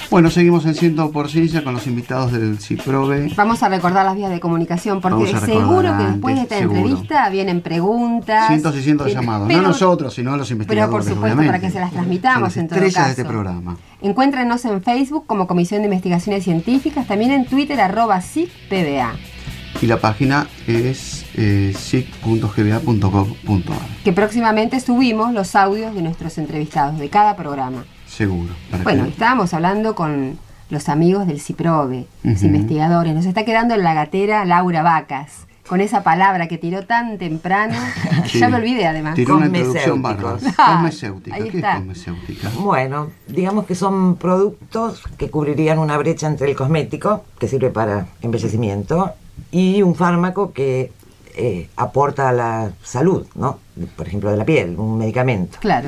Bueno, seguimos en 100 por Ciencia con los invitados del CIPROVE. Vamos a recordar las vías de comunicación, porque seguro que después de esta entrevista vienen preguntas. Cientos y cientos de llamados. No nosotros, sino los investigadores. Pero por supuesto, obviamente, para que se las transmitamos en todo caso. De este programa. Encuéntrenos en Facebook como Comisión de Investigaciones Científicas, también en Twitter @CICPBA. Y la página es cic.gba.gov.ar. Que próximamente subimos los audios de nuestros entrevistados de cada programa. Seguro. Bueno, estábamos hablando con los amigos del CIPROVE, los investigadores. Nos está quedando en la gatera Laura Vacas, con esa palabra que tiró tan temprano. Sí. Ya me olvidé, además. Tiró una introducción bárbara. Cosmecéutica. Ahí ¿Qué está. es cosmecéutica? Bueno, digamos que son productos que cubrirían una brecha entre el cosmético, que sirve para embellecimiento, y un fármaco que aporta a la salud, ¿no? Por ejemplo, de la piel, un medicamento. Claro.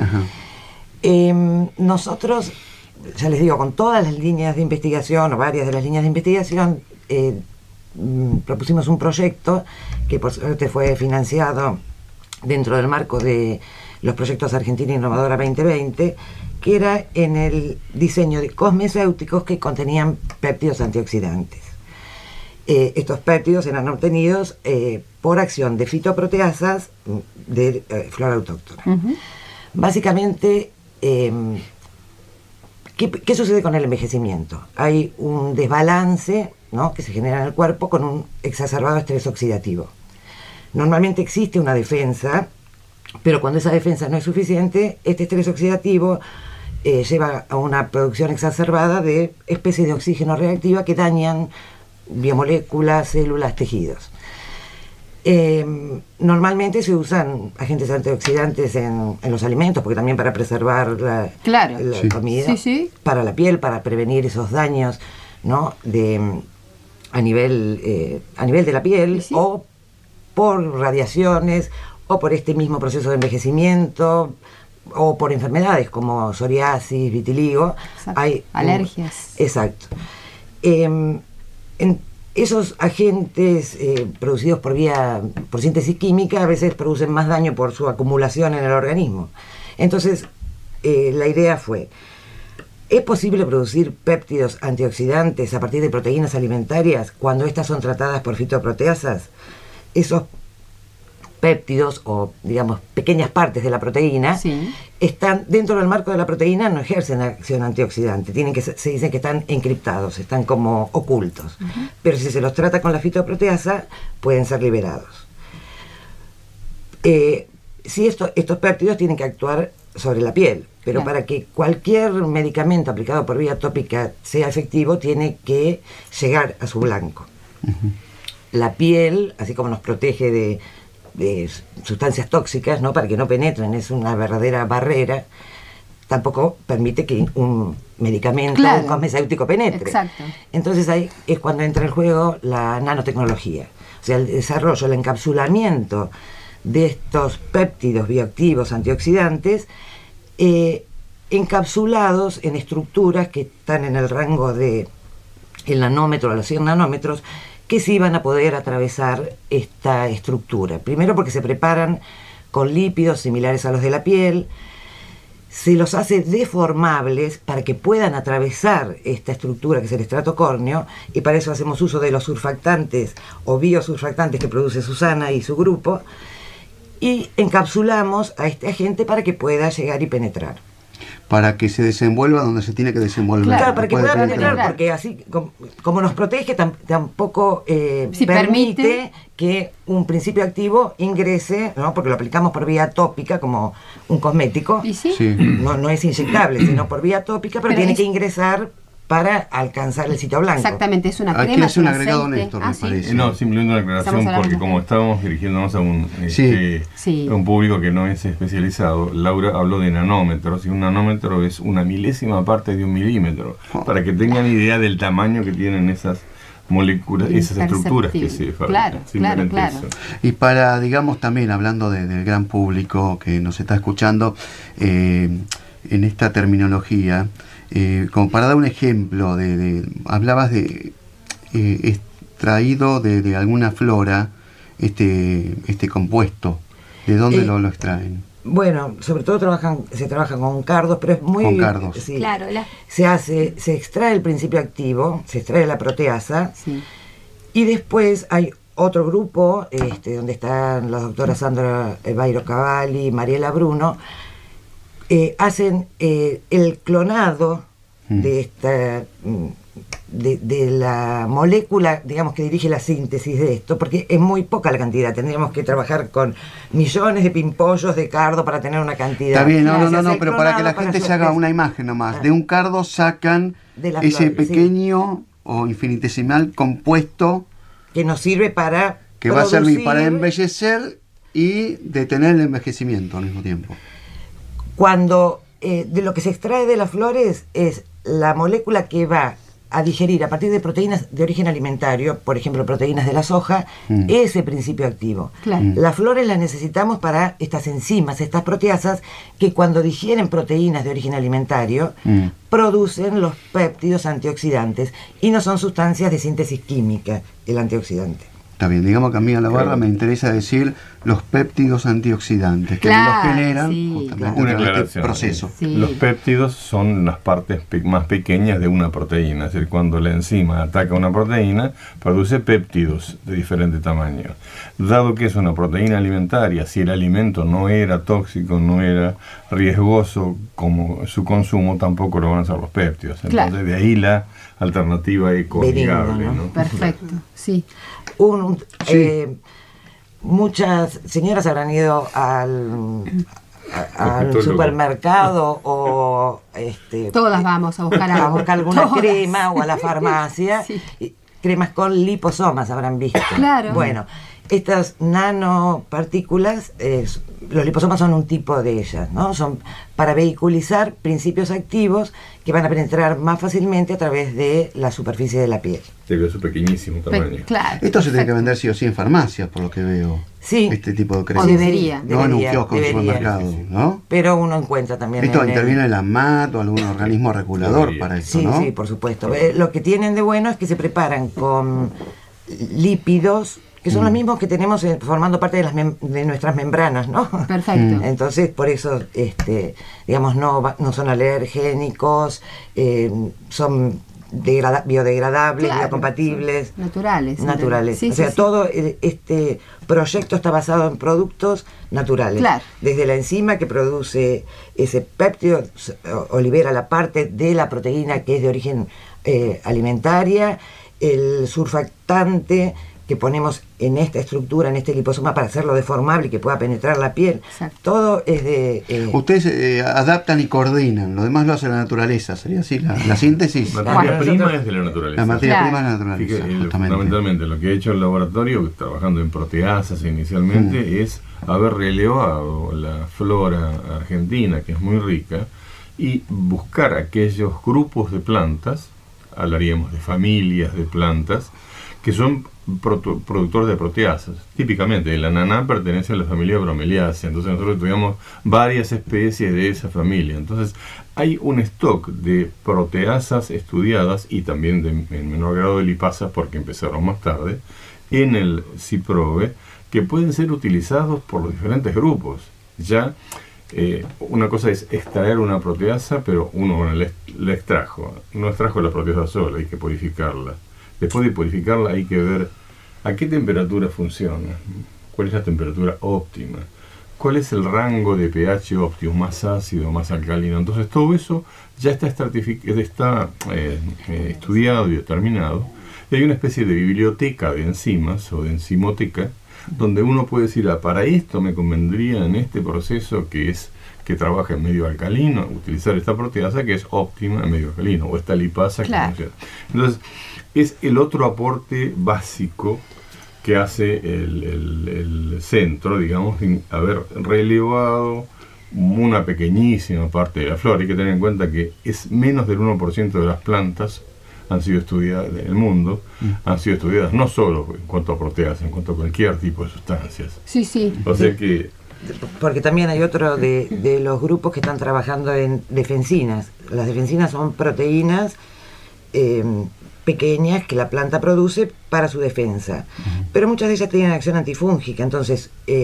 Nosotros, ya les digo, con todas las líneas de investigación, o varias de las líneas de investigación, propusimos un proyecto que por suerte fue financiado dentro del marco de los proyectos Argentina Innovadora 2020, que era en el diseño de cosmecéuticos que contenían péptidos antioxidantes. Estos péptidos eran obtenidos por acción de fitoproteasas de flora autóctona. Básicamente, ¿qué sucede con el envejecimiento? Hay un desbalance, ¿no?, que se genera en el cuerpo con un exacerbado estrés oxidativo. Normalmente existe una defensa, pero cuando esa defensa no es suficiente, este estrés oxidativo lleva a una producción exacerbada de especies de oxígeno reactiva que dañan biomoléculas, células, tejidos. Normalmente se usan agentes antioxidantes en los alimentos, porque también para preservar la comida, para la piel, para prevenir esos daños, ¿no?, a nivel de la piel, o por radiaciones, o por este mismo proceso de envejecimiento, o por enfermedades como psoriasis, vitiligo. Hay alergias. Exacto. Esos agentes producidos por síntesis química a veces producen más daño por su acumulación en el organismo. Entonces, la idea fue: ¿es posible producir péptidos antioxidantes a partir de proteínas alimentarias cuando estas son tratadas por fitoproteasas? Esos péptidos, o digamos pequeñas partes de la proteína, están dentro del marco de la proteína, no ejercen acción antioxidante, se dice que están encriptados, están como ocultos, pero si se los trata con la fitoproteasa pueden ser liberados. Si estos péptidos tienen que actuar sobre la piel, pero para que cualquier medicamento aplicado por vía tópica sea efectivo, tiene que llegar a su blanco. La piel, así como nos protege de sustancias tóxicas, ¿no?, para que no penetren, es una verdadera barrera, tampoco permite que un medicamento, un cosmecéutico penetre. Exacto. Entonces ahí es cuando entra en juego la nanotecnología, o sea, el desarrollo, el encapsulamiento de estos péptidos bioactivos antioxidantes, encapsulados en estructuras que están en el rango de el nanómetro a los 100 nanómetros, que sí van a poder atravesar esta estructura. Primero porque se preparan con lípidos similares a los de la piel, se los hace deformables para que puedan atravesar esta estructura que es el estrato córneo, y para eso hacemos uso de los surfactantes o biosurfactantes que produce Susana y su grupo, y encapsulamos a este agente para que pueda llegar y penetrar. Para que se desenvuelva donde se tiene que desenvolver. Claro, para que pueda penetrar, porque así como nos protege, tampoco permite que un principio activo ingrese, ¿no?, porque lo aplicamos por vía tópica como un cosmético. ¿Y sí? No es inyectable, sino por vía tópica, pero tiene que ingresar para alcanzar el sitio blanco. Exactamente, es una crema. Aquí hace un agregado Néstor, me parece. No, simplemente una aclaración, porque como estábamos dirigiéndonos a un público que no es especializado, Laura habló de nanómetros, y un nanómetro es una milésima parte de un milímetro, para que tengan idea del tamaño que tienen esas moléculas, esas estructuras que se fabrican. Claro. Y para, digamos, también hablando del gran público que nos está escuchando, en esta terminología, como para dar un ejemplo, hablabas de extraído de alguna flora este compuesto. ¿De dónde lo extraen? Bueno, sobre todo se trabaja con cardos, pero es muy... Con cardos. Sí, claro. Se extrae el principio activo, se extrae la proteasa, y después hay otro grupo, donde están las doctoras Sandra Bairo Cavalli y Mariela Bruno, hacen el clonado de esta... De la molécula, digamos, que dirige la síntesis de esto, porque es muy poca la cantidad. Tendríamos que trabajar con millones de pimpollos de cardo para tener una cantidad. Está bien, no, pero para que la gente se haga una imagen nomás. De un cardo sacan ese pequeño o infinitesimal compuesto que nos sirve para que va a servir para embellecer y detener el envejecimiento al mismo tiempo. Cuando de lo que se extrae de las flores es la molécula que va a digerir a partir de proteínas de origen alimentario, por ejemplo, proteínas de la soja, ese principio activo. Claro. Las flores las necesitamos para estas enzimas, estas proteasas, que cuando digieren proteínas de origen alimentario, producen los péptidos antioxidantes, y no son sustancias de síntesis química, el antioxidante. Está bien, digamos que a mí a la barra me interesa decir los péptidos antioxidantes que los generan justamente este proceso. Sí. Los péptidos son las partes más pequeñas de una proteína, es decir, cuando la enzima ataca una proteína, produce péptidos de diferente tamaño. Dado que es una proteína alimentaria, si el alimento no era tóxico, no era riesgoso como su consumo, tampoco lo van a hacer los péptidos. Entonces de ahí la alternativa ecoamigable, ¿no? Perfecto, sí. Muchas señoras habrán ido al supermercado o todas vamos a buscar alguna crema o a la farmacia. Cremas con liposomas habrán visto. Claro. Bueno, estas nanopartículas, los liposomas son un tipo de ellas, ¿no? Son para vehiculizar principios activos que van a penetrar más fácilmente a través de la superficie de la piel. De su pequeñísimo tamaño. Claro. Esto se tiene que vender sí o sí en farmacias, por lo que veo. Sí. Este tipo de cremas. O debería. No en un kiosco en supermercado, ¿no? Pero uno encuentra también. Esto interviene el ANMAT o algún organismo regulador para eso, ¿no? Sí, por supuesto. Lo que tienen de bueno es que se preparan con lípidos que son los mismos que tenemos formando parte de nuestras membranas, ¿no? Perfecto. Entonces, por eso, digamos, no son alergénicos, son biodegradables, biocompatibles. Naturales. Sí, o sea, todo este proyecto está basado en productos naturales. Claro. Desde la enzima que produce ese péptido o libera la parte de la proteína que es de origen alimentaria, el surfactante que ponemos en esta estructura, en este liposoma, para hacerlo deformable y que pueda penetrar la piel. Exacto. Todo es de... Ustedes adaptan y coordinan, lo demás lo hace la naturaleza, ¿sería así la síntesis? La materia prima es de la naturaleza. La materia prima es de la naturaleza, fundamentalmente lo que he hecho en el laboratorio, trabajando en proteasas inicialmente, es haber relevado la flora argentina, que es muy rica, y buscar aquellos grupos de plantas, hablaríamos de familias de plantas, que son productores de proteasas. Típicamente el ananá pertenece a la familia Bromeliaceae, entonces nosotros estudiamos varias especies de esa familia. Entonces hay un stock de proteasas estudiadas y también en menor grado de lipasas, porque empezaron más tarde, en el CIPROVE, que pueden ser utilizados por los diferentes grupos. Ya una cosa es extraer una proteasa, pero uno la extrajo. No extrajo la proteasa sola, hay que purificarla. Después de purificarla hay que ver a qué temperatura funciona, cuál es la temperatura óptima, cuál es el rango de pH óptimo, más ácido, más alcalino. Entonces todo eso ya está estudiado y determinado. Y hay una especie de biblioteca de enzimas o de enzimoteca donde uno puede decir, para esto me convendría en este proceso que trabaja en medio alcalino, utilizar esta proteasa que es óptima en medio alcalino, o esta lipasa. Claro. Entonces, es el otro aporte básico que hace el centro, digamos, en haber relevado una pequeñísima parte de la flora. Hay que tener en cuenta que es menos del 1% de las plantas han sido estudiadas en el mundo, han sido estudiadas no solo en cuanto a proteasas, en cuanto a cualquier tipo de sustancias. Sí, sí. O sea que... Porque también hay otro de los grupos que están trabajando en defensinas. Las defensinas son proteínas pequeñas que la planta produce para su defensa. Pero muchas de ellas tienen acción antifúngica. Entonces,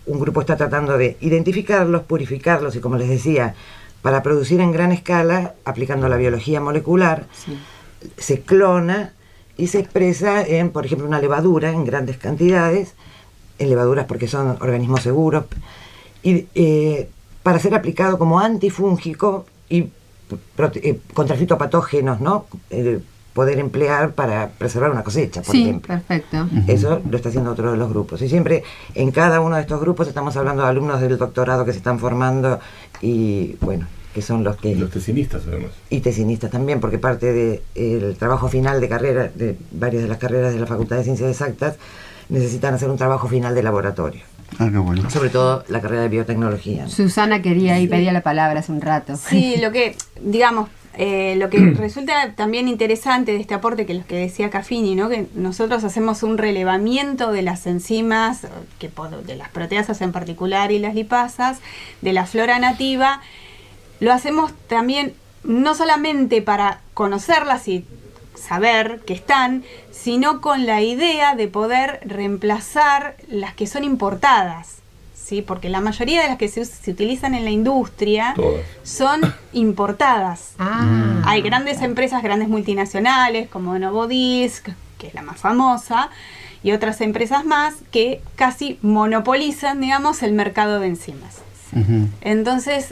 un grupo está tratando de identificarlos, purificarlos y, como les decía, para producir en gran escala, aplicando la biología molecular, se clona y se expresa en, por ejemplo, una levadura en grandes cantidades, en levaduras porque son organismos seguros, y para ser aplicado como antifúngico y contra fitopatógenos, ¿no? Poder emplear para preservar una cosecha, por ejemplo. Perfecto. Eso lo está haciendo otro de los grupos. Y siempre en cada uno de estos grupos estamos hablando de alumnos del doctorado que se están formando y, bueno, que son los que... Los tesinistas, además. Y tesinistas también, porque parte del trabajo final de carrera, de varias de las carreras de la Facultad de Ciencias Exactas, necesitan hacer un trabajo final de laboratorio. Ah, qué bueno. Sobre todo la carrera de biotecnología, ¿no? Susana quería y pedía la palabra hace un rato. Sí, lo que, digamos, lo que resulta también interesante de este aporte que decía Caffini, ¿no? Que nosotros hacemos un relevamiento de las enzimas, de las proteasas en particular y las lipasas, de la flora nativa. Lo hacemos también no solamente para conocerlas y saber que están, sino con la idea de poder reemplazar las que son importadas, ¿sí? Porque la mayoría de las que se utilizan en la industria son importadas. Hay grandes empresas, grandes multinacionales como Novodisc, que es la más famosa, y otras empresas más que casi monopolizan, digamos, el mercado de enzimas. Entonces,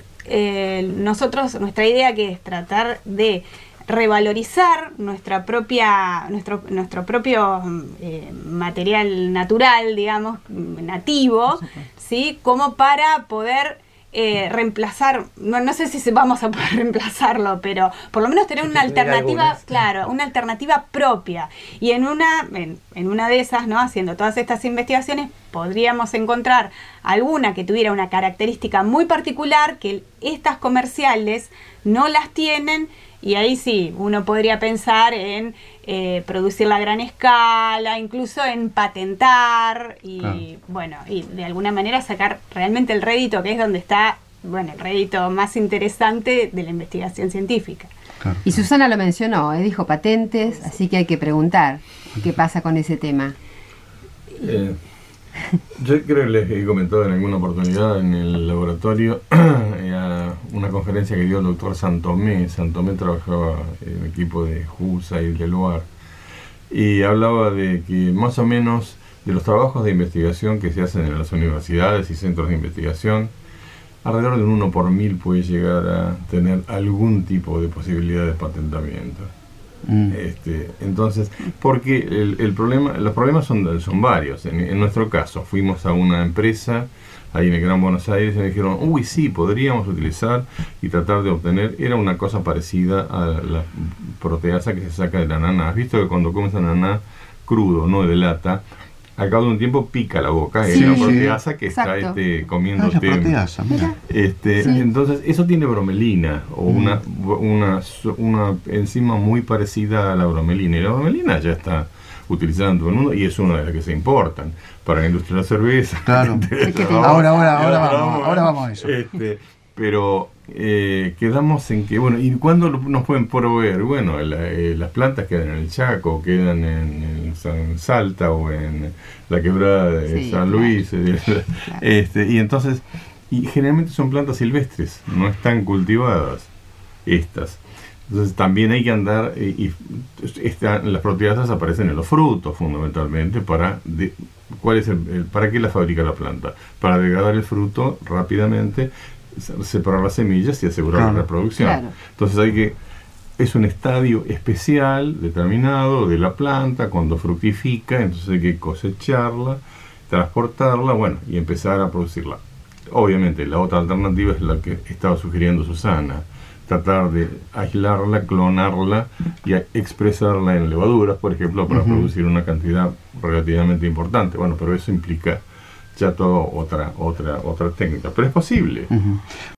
nuestra idea que es tratar de revalorizar nuestro propio material natural, digamos, nativo, ¿sí? Como para poder reemplazar, no sé si vamos a poder reemplazarlo, pero por lo menos tener una alternativa, claro, una alternativa propia. Y en una de esas, ¿no? Haciendo todas estas investigaciones, podríamos encontrar alguna que tuviera una característica muy particular que estas comerciales no las tienen. Y ahí sí, uno podría pensar en producirla a gran escala, incluso en patentar y, bueno, y de alguna manera sacar realmente el rédito, que es donde está, bueno, el rédito más interesante de la investigación científica. Claro. Y Susana lo mencionó, dijo patentes, así que hay que preguntar qué pasa con ese tema. Yo creo que les he comentado en alguna oportunidad en el laboratorio una conferencia que dio el doctor Santomé. Santomé trabajaba en el equipo de Jusa y de Loire y hablaba de que más o menos de los trabajos de investigación que se hacen en las universidades y centros de investigación, alrededor de un 1 por 1000 puede llegar a tener algún tipo de posibilidad de patentamiento. Entonces, porque los problemas son varios. En nuestro caso, fuimos a una empresa ahí en el Gran Buenos Aires y me dijeron, uy, sí, podríamos utilizar y tratar de obtener, era una cosa parecida a la proteasa que se saca del ananá. ¿Has visto que cuando comes ananá crudo, no de lata, al cabo de un tiempo pica la boca? Es una proteasa que exacto. está comiéndote. Proteasa, mira. Entonces, eso tiene bromelina, o una enzima muy parecida a la bromelina. Y la bromelina ya está utilizada en todo el mundo y es una de las que se importan para la industria de la cerveza. Claro. Ahora vamos a eso. Pero quedamos en que, bueno, ¿y cuándo nos pueden proveer? Bueno, las plantas quedan en el Chaco, quedan en Salta o en la quebrada de San Luis. Y entonces, y generalmente son plantas silvestres, no están cultivadas estas. Entonces también hay que andar, las proteasas aparecen en los frutos fundamentalmente. ¿Para qué la fabrica la planta? Para degradar el fruto rápidamente, separar las semillas y asegurar la reproducción. Claro. Entonces es un estadio especial determinado de la planta cuando fructifica, entonces hay que cosecharla, transportarla, bueno, y empezar a producirla. Obviamente la otra alternativa es la que estaba sugiriendo Susana, tratar de aislarla, clonarla y expresarla en levaduras, por ejemplo, para producir una cantidad relativamente importante. Bueno, pero eso implica ya toda otra técnica, pero es posible.